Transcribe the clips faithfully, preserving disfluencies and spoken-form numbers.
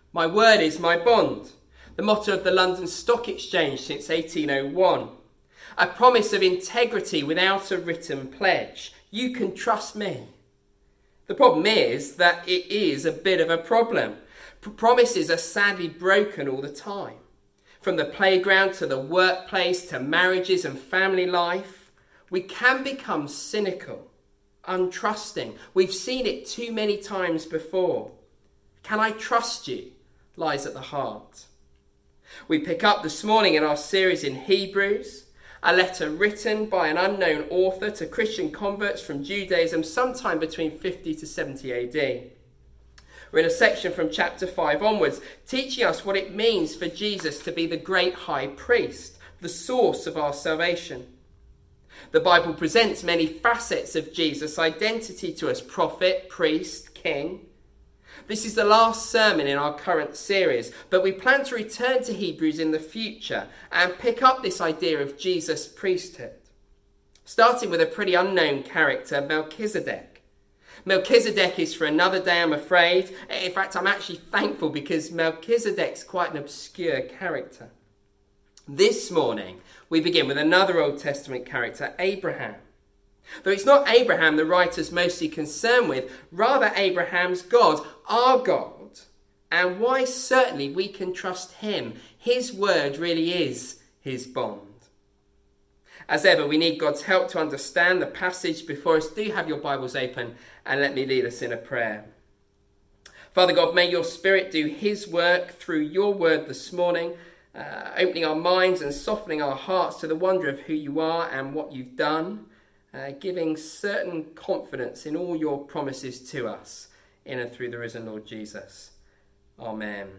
My word is my bond. The motto of the London Stock Exchange since eighteen oh one. A promise of integrity without a written pledge. You can trust me. The problem is that it is a bit of a problem. P- promises are sadly broken all the time. From the playground to the workplace to marriages and family life, we can become cynical, untrusting. We've seen it too many times before. Can I trust you? Lies at the heart. We pick up this morning in our series in Hebrews, a letter written by an unknown author to Christian converts from Judaism sometime between fifty to seventy A D. We're in a section from chapter five onwards, teaching us what it means for Jesus to be the great high priest, the source of our salvation. The Bible presents many facets of Jesus' identity to us: prophet, priest, king. This is the last sermon in our current series, but we plan to return to Hebrews in the future and pick up this idea of Jesus' priesthood, starting with a pretty unknown character, Melchizedek. Melchizedek is for another day, I'm afraid. In fact, I'm actually thankful because Melchizedek's quite an obscure character. This morning, we begin with another Old Testament character, Abraham. Though it's not Abraham the writer's mostly concerned with, rather Abraham's God, our God, and why certainly we can trust him. His word really is his bond. As ever, we need God's help to understand the passage before us. Do have your Bibles open and let me lead us in a prayer. Father God, may your Spirit do his work through your word this morning, uh, opening our minds and softening our hearts to the wonder of who you are and what you've done. Uh, giving certain confidence in all your promises to us in and through the risen Lord Jesus. Amen.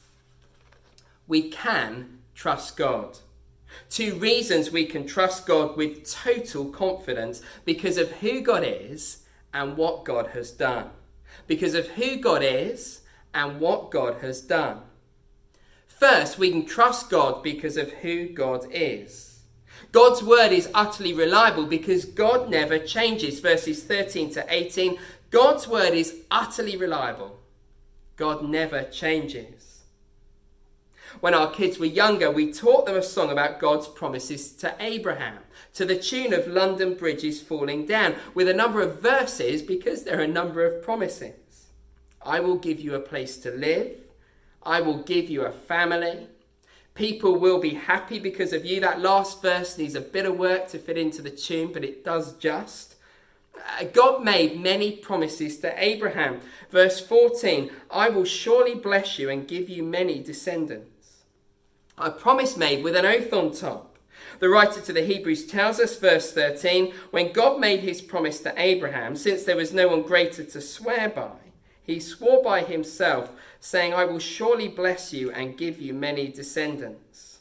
We can trust God. Two reasons we can trust God with total confidence: because of who God is and what God has done. Because of who God is and what God has done. First, we can trust God because of who God is. God's word is utterly reliable because God never changes. Verses thirteen to eighteen, God's word is utterly reliable. God never changes. When our kids were younger, we taught them a song about God's promises to Abraham, to the tune of London Bridges Falling Down, with a number of verses because there are a number of promises. I will give you a place to live. I will give you a family. People will be happy because of you. That last verse needs a bit of work to fit into the tune, but it does just. Uh, God made many promises to Abraham. Verse fourteen, I will surely bless you and give you many descendants. A promise made with an oath on top. The writer to the Hebrews tells us, verse thirteen, when God made his promise to Abraham, since there was no one greater to swear by, he swore by himself, saying, I will surely bless you and give you many descendants.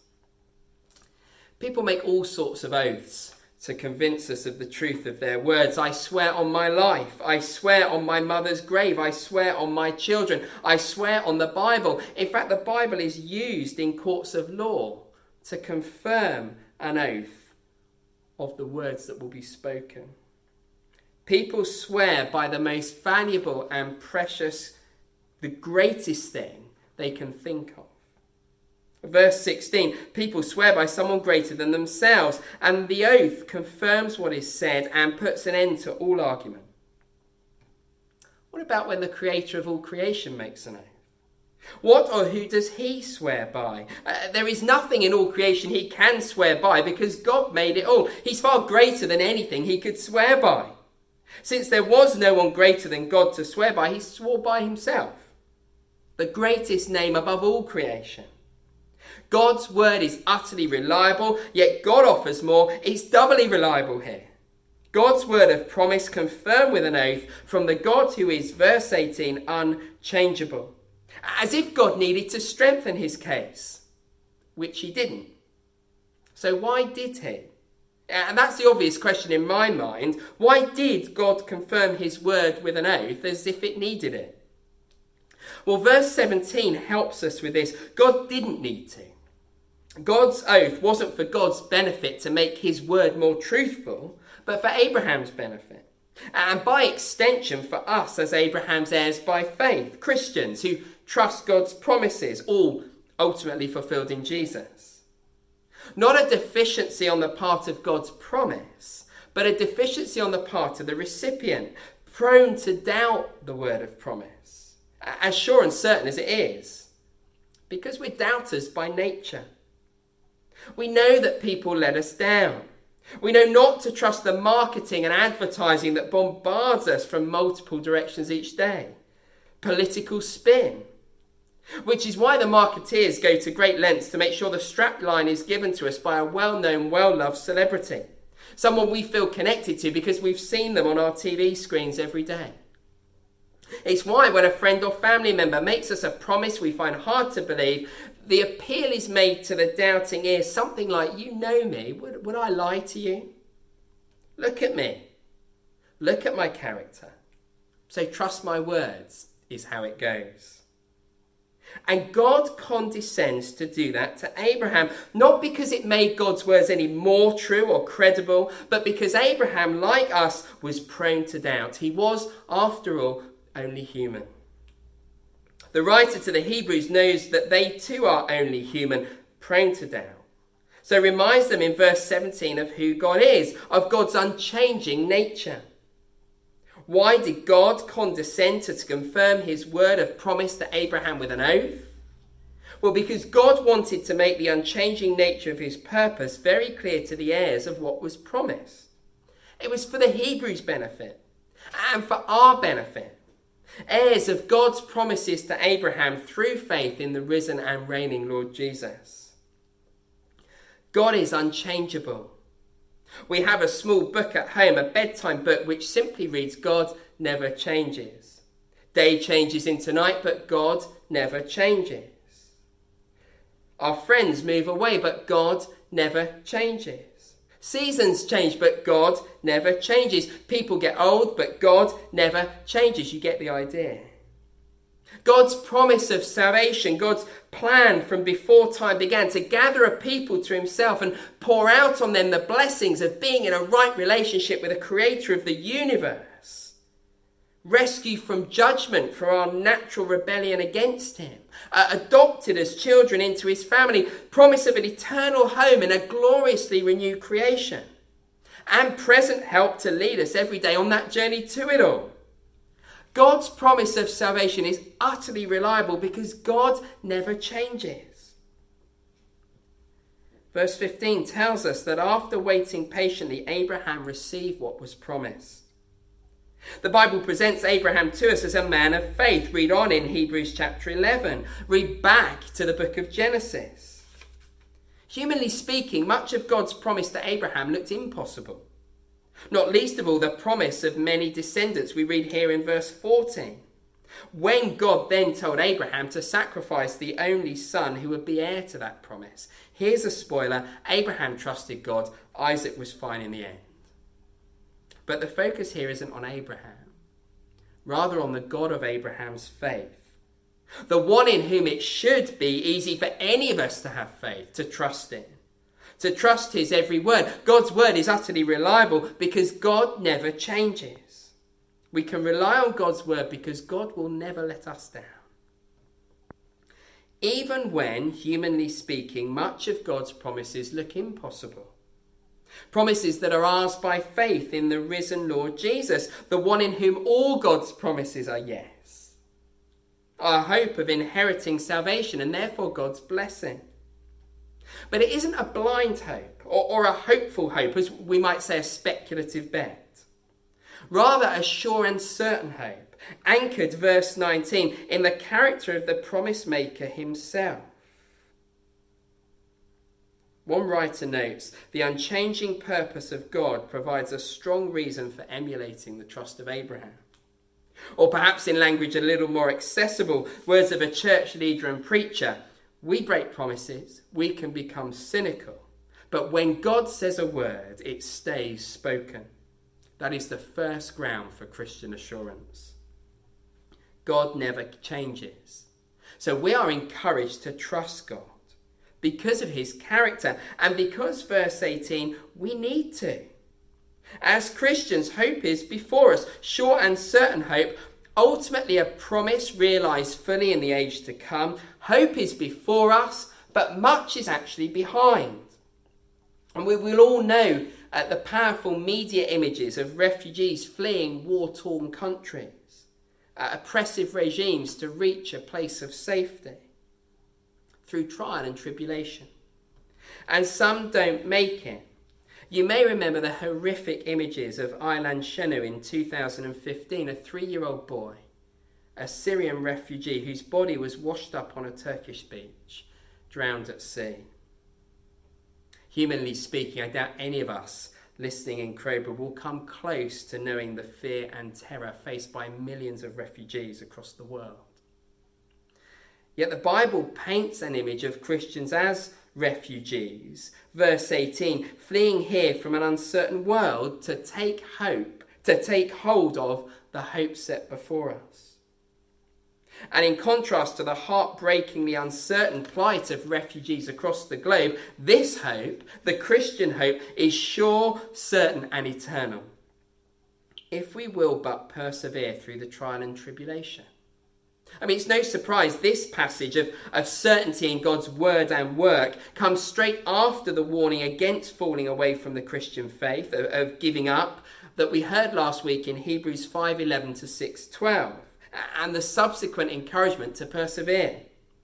People make all sorts of oaths to convince us of the truth of their words. I swear on my life. I swear on my mother's grave. I swear on my children. I swear on the Bible. In fact, the Bible is used in courts of law to confirm an oath of the words that will be spoken. People swear by the most valuable and precious, the greatest thing they can think of. Verse sixteen, people swear by someone greater than themselves, and the oath confirms what is said and puts an end to all argument. What about when the creator of all creation makes an oath? What or who does he swear by? Uh, there is nothing in all creation he can swear by because God made it all. He's far greater than anything he could swear by. Since there was no one greater than God to swear by, he swore by himself, the greatest name above all creation. God's word is utterly reliable, yet God offers more. It's doubly reliable here. God's word of promise confirmed with an oath from the God who is, verse eighteen, unchangeable. As if God needed to strengthen his case, which he didn't. So why did he? And that's the obvious question in my mind. Why did God confirm his word with an oath as if it needed it? Well, verse seventeen helps us with this. God didn't need to. God's oath wasn't for God's benefit to make his word more truthful, but for Abraham's benefit. And by extension for us as Abraham's heirs by faith, Christians who trust God's promises, all ultimately fulfilled in Jesus. Not a deficiency on the part of God's promise, but a deficiency on the part of the recipient, prone to doubt the word of promise, as sure and certain as it is, because we're doubters by nature. We know that people let us down. We know not to trust the marketing and advertising that bombards us from multiple directions each day. Political spin. Which is why the marketeers go to great lengths to make sure the strapline is given to us by a well-known, well-loved celebrity. Someone we feel connected to because we've seen them on our T V screens every day. It's why when a friend or family member makes us a promise we find hard to believe, the appeal is made to the doubting ear, something like, you know me, would, would I lie to you? Look at me. Look at my character. So trust my words is how it goes. And God condescends to do that to Abraham, not because it made God's words any more true or credible, but because Abraham, like us, was prone to doubt. He was, after all, only human. The writer to the Hebrews knows that they too are only human, prone to doubt. So reminds them in verse seventeen of who God is, of God's unchanging nature. Why did God condescend to confirm his word of promise to Abraham with an oath? Well, because God wanted to make the unchanging nature of his purpose very clear to the heirs of what was promised. It was for the Hebrews' benefit and for our benefit. Heirs of God's promises to Abraham through faith in the risen and reigning Lord Jesus. God is unchangeable. We have a small book at home, a bedtime book, which simply reads, God never changes. Day changes into night, but God never changes. Our friends move away, but God never changes. Seasons change, but God never changes. People get old, but God never changes. You get the idea. God's promise of salvation, God's plan from before time began to gather a people to himself and pour out on them the blessings of being in a right relationship with the creator of the universe. Rescue from judgment for our natural rebellion against him. Uh, adopted as children into his family. Promise of an eternal home in a gloriously renewed creation. And present help to lead us every day on that journey to it all. God's promise of salvation is utterly reliable because God never changes. Verse fifteen tells us that after waiting patiently, Abraham received what was promised. The Bible presents Abraham to us as a man of faith. Read on in Hebrews chapter eleven. Read back to the book of Genesis. Humanly speaking, much of God's promise to Abraham looked impossible. Not least of all, the promise of many descendants we read here in verse fourteen. When God then told Abraham to sacrifice the only son who would be heir to that promise. Here's a spoiler. Abraham trusted God. Isaac was fine in the end. But the focus here isn't on Abraham. Rather on the God of Abraham's faith. The one in whom it should be easy for any of us to have faith, to trust in. To trust his every word. God's word is utterly reliable because God never changes. We can rely on God's word because God will never let us down. Even when, humanly speaking, much of God's promises look impossible. Promises that are ours by faith in the risen Lord Jesus, the one in whom all God's promises are yes. Our hope of inheriting salvation and therefore God's blessing. But it isn't a blind hope or, or a hopeful hope, as we might say a speculative bet. Rather a sure and certain hope, anchored, verse nineteen, in the character of the promise maker himself. One writer notes, the unchanging purpose of God provides a strong reason for emulating the trust of Abraham. Or perhaps in language a little more accessible, words of a church leader and preacher, we break promises, we can become cynical. But when God says a word, it stays spoken. That is the first ground for Christian assurance. God never changes. So we are encouraged to trust God because of his character and because, verse eighteen, we need to. As Christians, hope is before us, sure and certain hope, Ultimately, a promise realised fully in the age to come. Hope is before us, but much is actually behind. And we will all know uh, the powerful media images of refugees fleeing war-torn countries, uh, oppressive regimes to reach a place of safety through trial and tribulation. And some don't make it. You may remember the horrific images of Aylan Şener in two thousand fifteen, a three-year-old boy, a Syrian refugee whose body was washed up on a Turkish beach, drowned at sea. Humanly speaking, I doubt any of us listening in Crowborough will come close to knowing the fear and terror faced by millions of refugees across the world. Yet the Bible paints an image of Christians as refugees. Verse eighteen, fleeing here from an uncertain world to take hope, to take hold of the hope set before us. And in contrast to the heartbreakingly uncertain plight of refugees across the globe, this hope, the Christian hope, is sure, certain and eternal, if we will but persevere through the trial and tribulation. I mean, it's no surprise this passage of, of certainty in God's word and work comes straight after the warning against falling away from the Christian faith, of, of giving up, that we heard last week in Hebrews five eleven to six twelve, and the subsequent encouragement to persevere.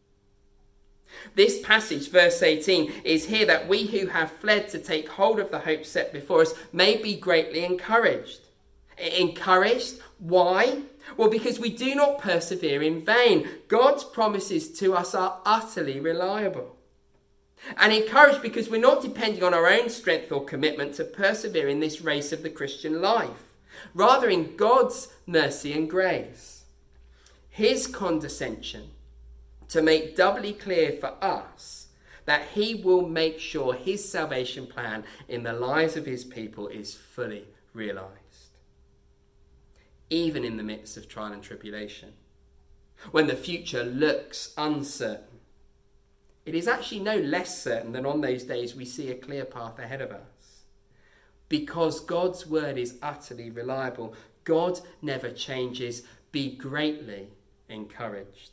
This passage, verse eighteen, is here that we who have fled to take hold of the hope set before us may be greatly encouraged. Encouraged? Why? Well, because we do not persevere in vain. God's promises to us are utterly reliable. And encouraged because we're not depending on our own strength or commitment to persevere in this race of the Christian life. Rather in God's mercy and grace. His condescension to make doubly clear for us that he will make sure his salvation plan in the lives of his people is fully realised. Even in the midst of trial and tribulation, when the future looks uncertain, it is actually no less certain than on those days we see a clear path ahead of us. Because God's word is utterly reliable. God never changes. Be greatly encouraged.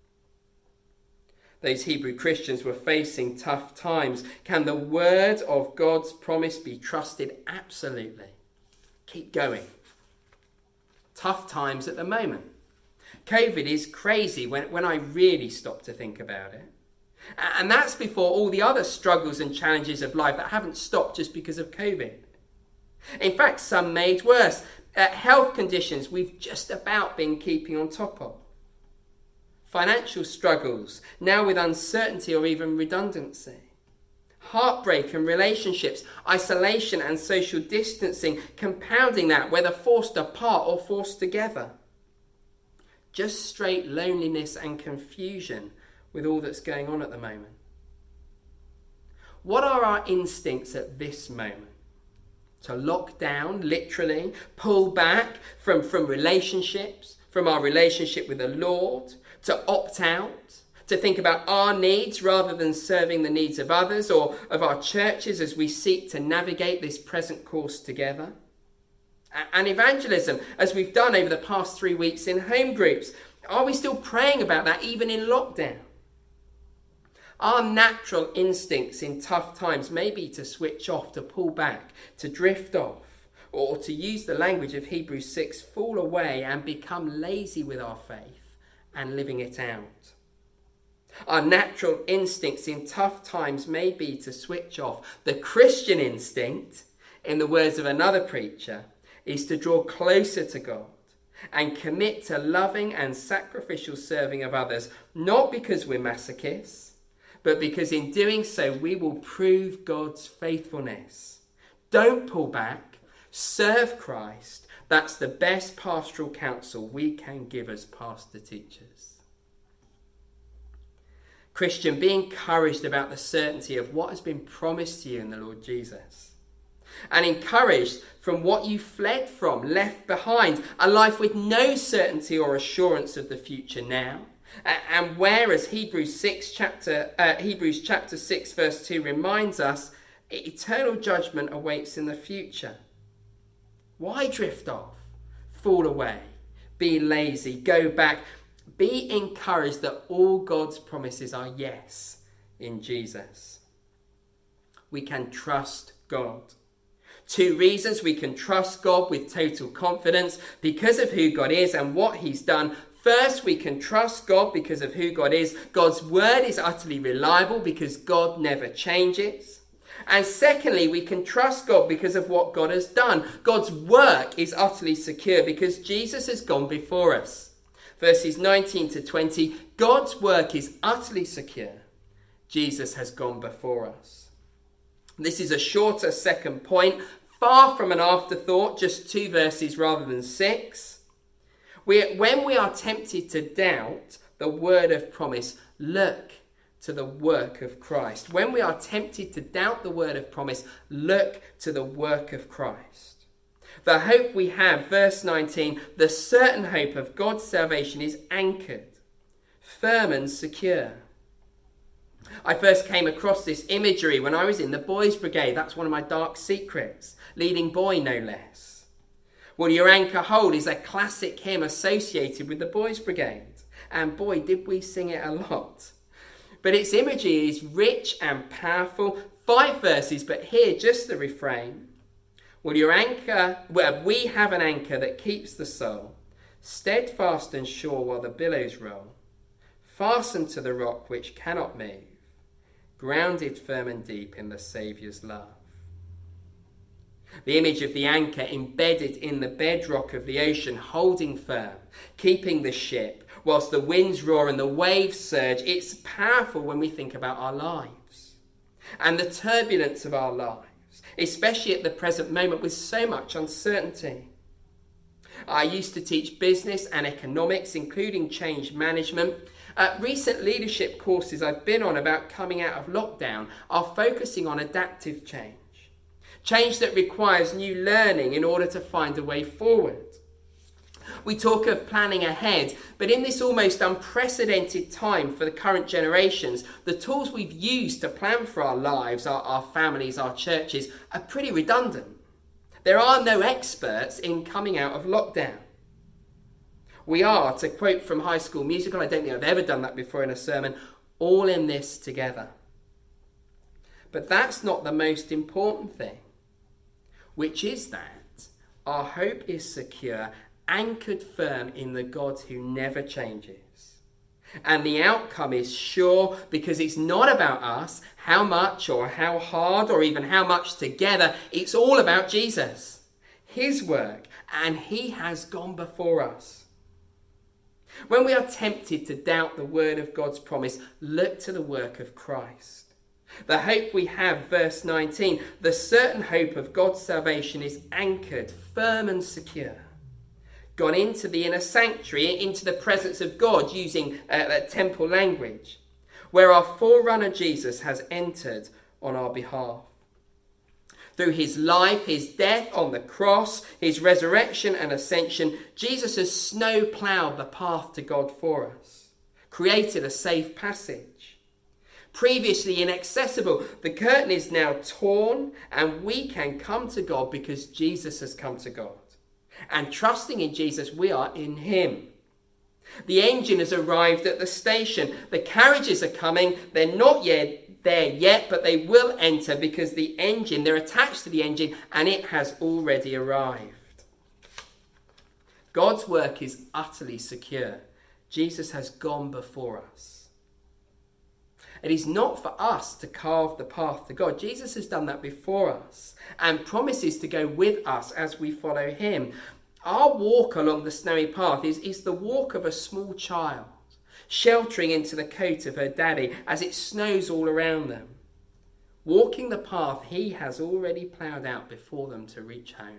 Those Hebrew Christians were facing tough times. Can the word of God's promise be trusted? Absolutely. Keep going. Tough times at the moment. COVID is crazy when, when I really stop to think about it. And that's before all the other struggles and challenges of life that haven't stopped just because of COVID. In fact, some made worse. Uh, health conditions we've just about been keeping on top of. Financial struggles, now with uncertainty or even redundancy. Heartbreak and relationships, isolation and social distancing, compounding that, whether forced apart or forced together. Just straight loneliness and confusion with all that's going on at the moment. What are our instincts at this moment? To lock down, literally, pull back from, from relationships, from our relationship with the Lord, to opt out, to think about our needs rather than serving the needs of others or of our churches as we seek to navigate this present course together. And evangelism, as we've done over the past three weeks in home groups, are we still praying about that even in lockdown? Our natural instincts in tough times may be to switch off, to pull back, to drift off, or to use the language of Hebrews six, fall away and become lazy with our faith and living it out. Our natural instincts in tough times may be to switch off. The Christian instinct, in the words of another preacher, is to draw closer to God and commit to loving and sacrificial serving of others, not because we're masochists, but because in doing so we will prove God's faithfulness. Don't pull back. Serve Christ. That's the best pastoral counsel we can give as pastor teachers. Christian, be encouraged about the certainty of what has been promised to you in the Lord Jesus. And encouraged from what you fled from, left behind, a life with no certainty or assurance of the future now. And whereas Hebrews six chapter uh, Hebrews chapter six verse two reminds us, eternal judgment awaits in the future. Why drift off, fall away, be lazy, go back. Be encouraged that all God's promises are yes in Jesus. We can trust God. Two reasons we can trust God with total confidence because of who God is and what he's done. First, we can trust God because of who God is. God's word is utterly reliable because God never changes. And secondly, we can trust God because of what God has done. God's work is utterly secure because Jesus has gone before us. Verses nineteen to twenty, God's work is utterly secure. Jesus has gone before us. This is a shorter second point, far from an afterthought, just two verses rather than six. We, when we are tempted to doubt the word of promise, look to the work of Christ. When we are tempted to doubt the word of promise, look to the work of Christ. The hope we have, verse nineteen, the certain hope of God's salvation is anchored, firm and secure. I first came across this imagery when I was in the Boys Brigade. That's one of my dark secrets. Leading boy, no less. Will Your Anchor Hold is a classic hymn associated with the Boys Brigade. And boy, did we sing it a lot. But its imagery is rich and powerful. Five verses, but here just the refrain. Will your anchor, well, we have an anchor that keeps the soul steadfast and sure while the billows roll, fastened to the rock which cannot move, grounded firm and deep in the Saviour's love. The image of the anchor embedded in the bedrock of the ocean, holding firm, keeping the ship, whilst the winds roar and the waves surge. It's powerful when we think about our lives and the turbulence of our lives, especially at the present moment with so much uncertainty. I used to teach business and economics, including change management. Uh, recent leadership courses I've been on about coming out of lockdown are focusing on adaptive change. Change that requires new learning in order to find a way forward. We talk of planning ahead, but in this almost unprecedented time for the current generations, the tools we've used to plan for our lives, our, our families, our churches, are pretty redundant. There are no experts in coming out of lockdown. We are, to quote from High School Musical, I don't think I've ever done that before in a sermon, all in this together. But that's not the most important thing, which is that our hope is secure, anchored firm in the God who never changes. And the outcome is sure because it's not about us, how much or how hard or even how much together. It's all about Jesus, his work, and he has gone before us. When we are tempted to doubt the word of God's promise, look to the work of Christ. The hope we have, verse nineteen, the certain hope of God's salvation is anchored, firm and secure. Gone into the inner sanctuary, into the presence of God, using uh, temple language, where our forerunner Jesus has entered on our behalf. Through his life, his death on the cross, his resurrection and ascension, Jesus has snow-ploughed the path to God for us, created a safe passage. Previously inaccessible, the curtain is now torn and we can come to God because Jesus has come to God. And trusting in Jesus, we are in him. The engine has arrived at the station. The carriages are coming. They're not yet there yet, but they will enter because the engine, they're attached to the engine and it has already arrived. God's work is utterly secure. Jesus has gone before us. It is not for us to carve the path to God. Jesus has done that before us and promises to go with us as we follow him. Our walk along the snowy path is, is the walk of a small child, sheltering into the coat of her daddy as it snows all around them, walking the path he has already ploughed out before them to reach home.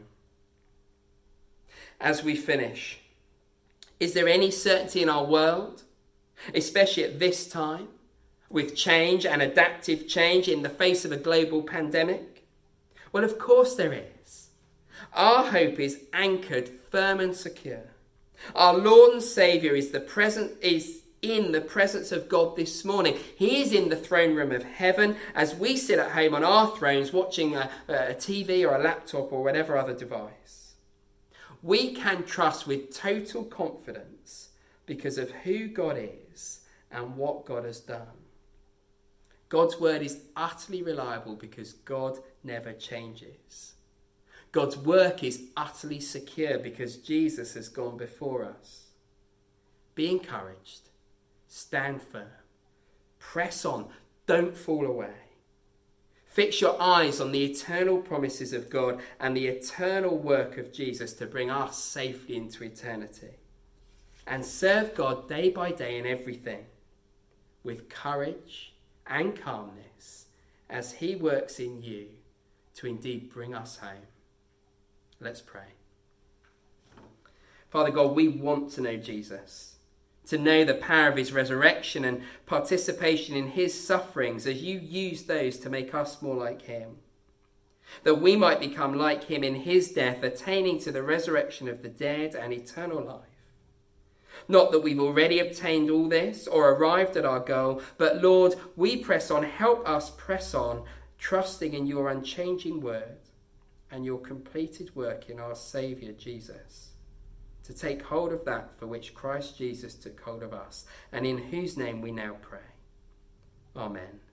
As we finish, is there any certainty in our world, especially at this time, with change and adaptive change in the face of a global pandemic? Well, of course there is. Our hope is anchored firm and secure. Our Lord and Saviour is the present is in the presence of God this morning. He is in the throne room of heaven as we sit at home on our thrones watching a, a T V or a laptop or whatever other device. we can trust with total confidence because of who God is and what God has done. God's word is utterly reliable because God never changes. God's work is utterly secure because Jesus has gone before us. Be encouraged. Stand firm. Press on. Don't fall away. Fix your eyes on the eternal promises of God and the eternal work of Jesus to bring us safely into eternity. And serve God day by day in everything with courage and calmness as he works in you to indeed bring us home. Let's pray. Father God, we want to know Jesus, to know the power of his resurrection and participation in his sufferings as you use those to make us more like him. That we might become like him in his death, attaining to the resurrection of the dead and eternal life. Not that we've already obtained all this or arrived at our goal, but Lord, we press on. Help us press on, trusting in your unchanging word and your completed work in our Saviour Jesus, to take hold of that for which Christ Jesus took hold of us, and in whose name we now pray. Amen.